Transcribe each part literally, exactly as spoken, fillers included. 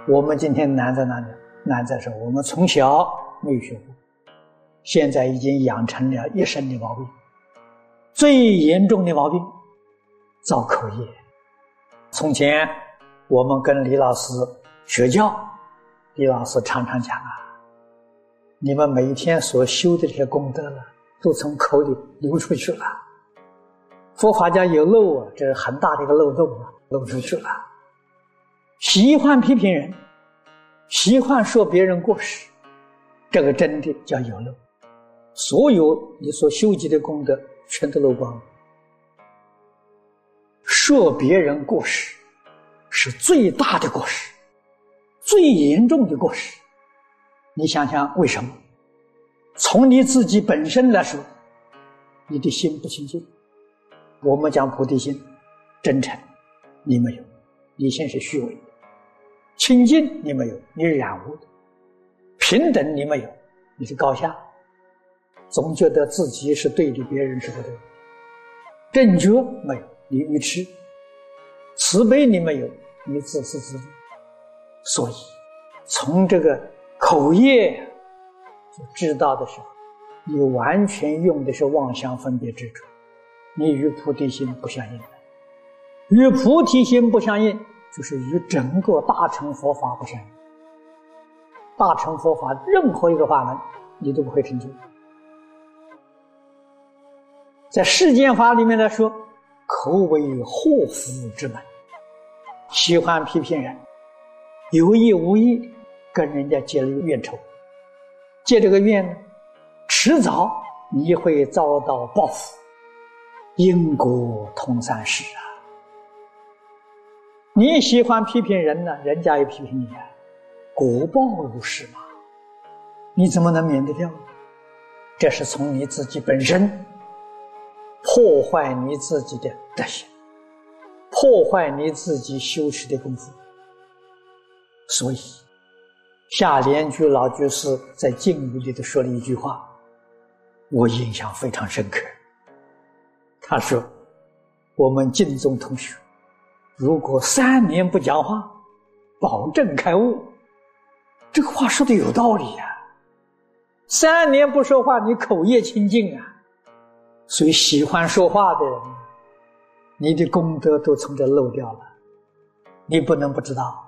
我们今天难在哪里？难在说我们从小没有学过，现在已经养成了一身的毛病。最严重的毛病，造口业。从前我们跟李老师学教，李老师常常讲啊，你们每一天所修的这些功德了，都从口里流出去了。佛法讲有漏啊，这是很大的一个漏洞啊，漏出去了。喜欢批评人，喜欢说别人过失，这个真的叫有漏。所有你所修集的功德全都漏光了。说别人过失是最大的过失，最严重的过失。你想想为什么？从你自己本身来说，你的心不清净。我们讲菩提心，真诚你没有，你心是虚伪的；清净你没有，你是染污的；平等你没有，你是高下，总觉得自己是对的，别人是不对的；正觉没有，你愚痴；慈悲你没有，你自私自利。所以从这个口业就知道的时候，你完全用的是妄想分别执着，你与菩提心不相应。与菩提心不相应，就是与整个大乘佛法不相应。大乘佛法任何一个法门你都不会成就。在世间法里面来说，口为祸福之门，喜欢批评人，有意无意跟人家结了怨仇，结这个怨呢，迟早你会遭到报复，因果通三世啊。你喜欢批评人呢，人家也批评你啊，果报如是嘛，你怎么能免得掉呢？这是从你自己本身破坏你自己的德行，破坏你自己修持的功夫。所以夏莲居老居士在敬语里头说了一句话，我印象非常深刻。他说，我们敬宗同学如果三年不讲话，保证开悟。这个话说的有道理啊，三年不说话，你口业清净啊。所以喜欢说话的人，你的功德都从这漏掉了，你不能不知道。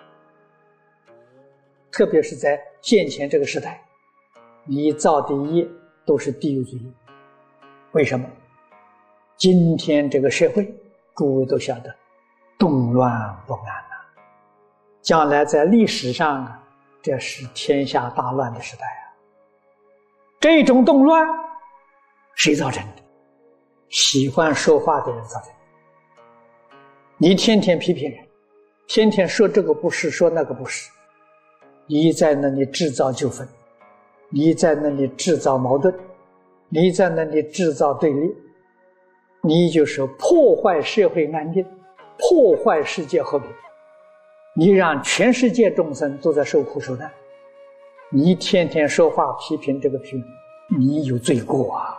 特别是在现前这个时代，你造的业都是地狱之业。为什么？今天这个社会，诸位都晓得，动乱不安啊，将来在历史上啊，这是天下大乱的时代啊。这种动乱谁造成的？喜欢说话的人造成的。你天天批评人，天天说这个不是，说那个不是，你在那里制造纠纷，你在那里制造矛盾，你在那里制造对立，你就是破坏社会安定，破坏世界和平，你让全世界众生都在受苦受难。你天天说话批评这个批评，你有罪过啊。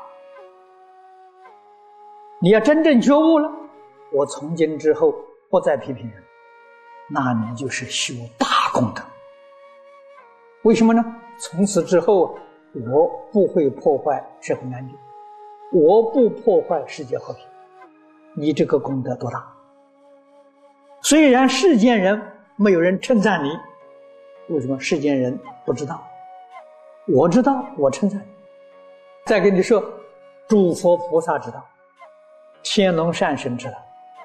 你要真正觉悟了，我从今之后不再批评人，那你就是修大功德。为什么呢？从此之后我不会破坏社会安定，我不破坏世界和平，你这个功德多大。虽然世间人没有人称赞你，为什么？世间人不知道，我知道，我称赞你。再跟你说，诸佛菩萨知道，天龙善神知道。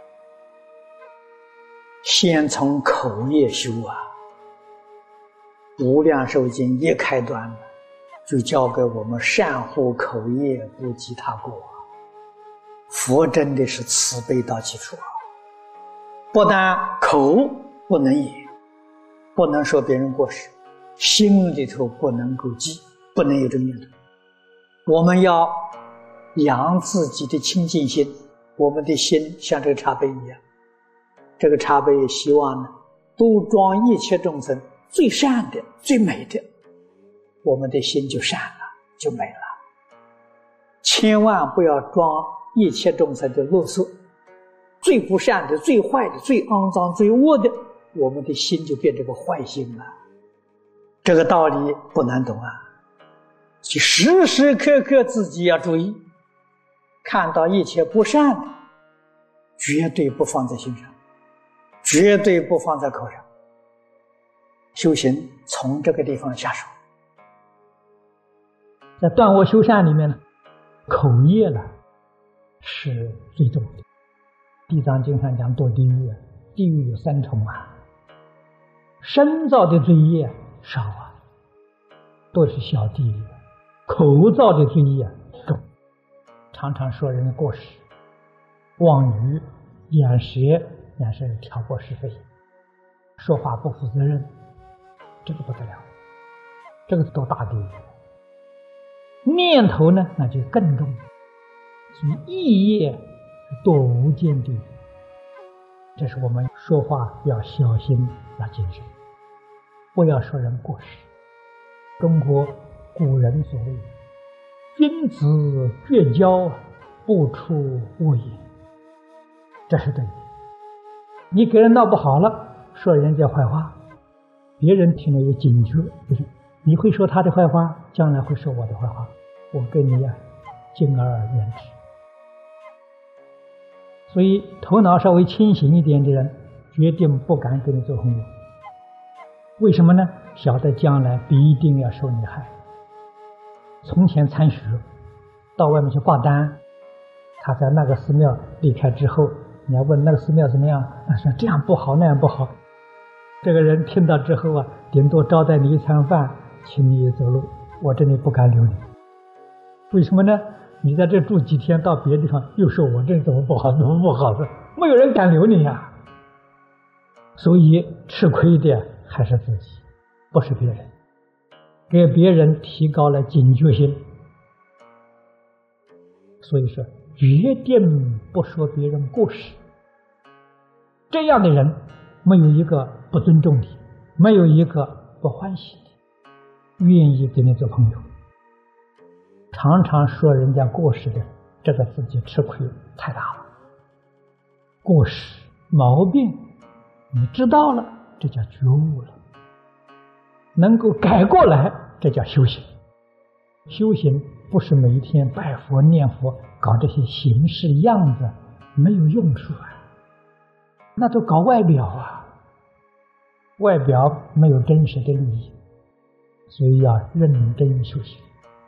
先从口业修啊，无量寿经一开端了，就教给我们善护口业，不积他过啊。佛真的是慈悲到极处啊！不但口不能言，不能说别人过失，心里头不能够记，不能有这个念头。我们要养自己的清净心，我们的心像这个茶杯一样，这个茶杯希望呢，都装一切众生最善的、最美的，我们的心就善了，就美了。千万不要装一切众生的垃圾，最不善的、最坏的、最肮脏、最恶的， 我们的心就变成个坏心了。这个道理不难懂啊，就时时刻刻自己要注意，看到一切不善的，绝对不放在心上，绝对不放在口上。修行从这个地方下手。在断恶修善里面呢，口业呢是最重的。地藏经上讲堕地狱，地狱有三重啊，身造的罪业少啊，都是小地狱；口造的罪业重，常常说人的过失，妄语、眼舌，眼舌挑拨是非，说话不负责任，这个不得了，这个都大地狱。念头呢，那就更重，所以意业堕无间地狱。这是我们说话要小心，要谨慎，不要说人过失。中国古人所谓君子绝交，不出恶言，这是对的。你给人闹不好了，说人家坏话，别人听了有警觉，就是你会说他的坏话，将来会说我的坏话，我跟你呀敬而远之。所以头脑稍微清醒一点的人，决定不敢跟你做朋友。为什么呢？晓得将来必定要受你害。从前参学，到外面去挂单，他在那个寺庙离开之后，你要问那个寺庙怎么样，他说这样不好，那样不好。这个人听到之后啊，顶多招待你一餐饭，请你走路，我这里不敢留你。为什么呢？你在这住几天，到别的地方又说我这怎么不好，怎么不好的，没有人敢留你呀、啊。所以吃亏的还是自己，不是别人。给别人提高了警觉心，所以说决定不说别人过失。这样的人没有一个不尊重的，没有一个不欢喜的，愿意跟你做朋友。常常说人家过失的，这个自己吃亏太大了。过失毛病你知道了，这叫觉悟了，能够改过来，这叫修行。修行不是每一天拜佛念佛搞这些形式样子，没有用处啊，那都搞外表啊，外表没有真实的意义，所以要认真修行。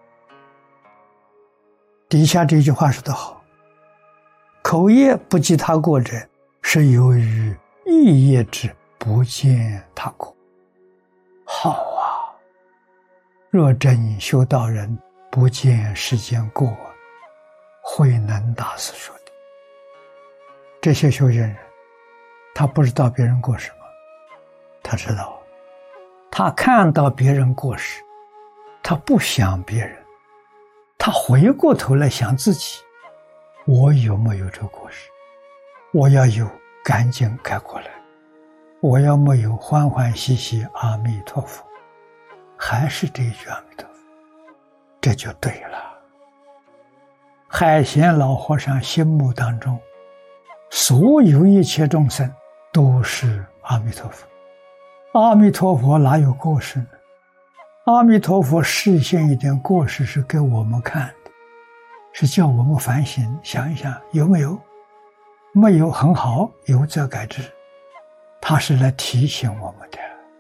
底下这句话说得好，口业不及他过者，是由于意业之不见他过。好啊，若真修道人不见世间过，慧能大师说的。这些修行人，他不知道别人过失吗？他知道，他看到别人过失，他不想别人，他回过头来想自己，我有没有这个过失？我要有，赶紧改过来；我要没有，欢欢喜喜阿弥陀佛。还是这一句阿弥陀佛，这就对了。海贤老和尚心目当中，所有一切众生都是阿弥陀佛。阿弥陀佛哪有过失呢？阿弥陀佛示现一点过失是给我们看的，是叫我们反省，想一想有没有，没有很好，有则改之。他是来提醒我们的。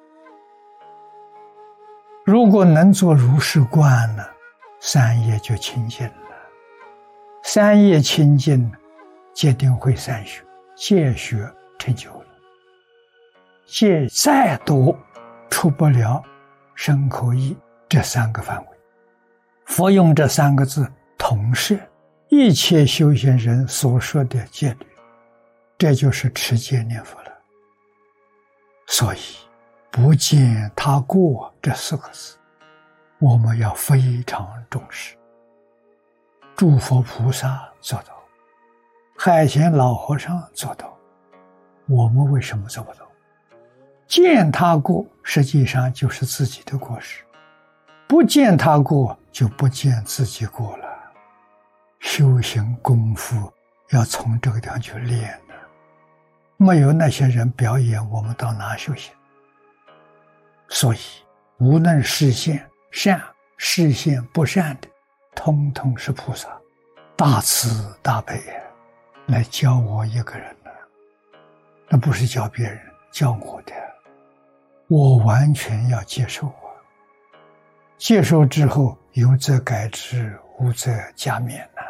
如果能做如是观呢，三业就清净了。三业清净，戒定慧三学，戒学成就了。戒再多，出不了身口意这三个范围。佛用这三个字统摄一切修行人所说的戒律，这就是持戒念佛了。所以不见他过这四个字，我们要非常重视。诸佛菩萨做到，海贤老和尚做到，我们为什么做不到？见他过，实际上就是自己的过失；不见他过，就不见自己过了。修行功夫要从这个地方去练的， 没有那些人表演，我们到哪修行？所以无论实现善，实现不善的，通通是菩萨大慈大悲来教我一个人的，那不是教别人，教我的。我完全要接受啊！接受之后，有则改之，无则加勉呐。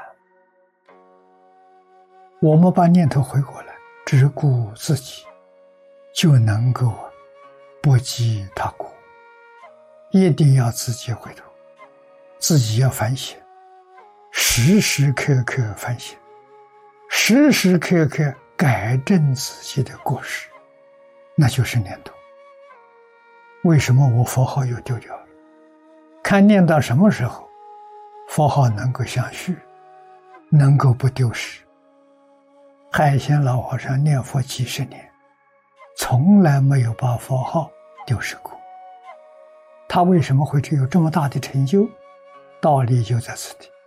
我们把念头回过来，只顾自己，就能够不计他国。一定要自己回头，自己要反省，时时刻刻反省，时时刻刻改正自己的过失，那就是念头。为什么我佛号又丢掉了？看念到什么时候，佛号能够相续，能够不丢失。海鲜老和尚念佛几十年，从来没有把佛号丢失过。他为什么会有这么大的成就？道理就在此地。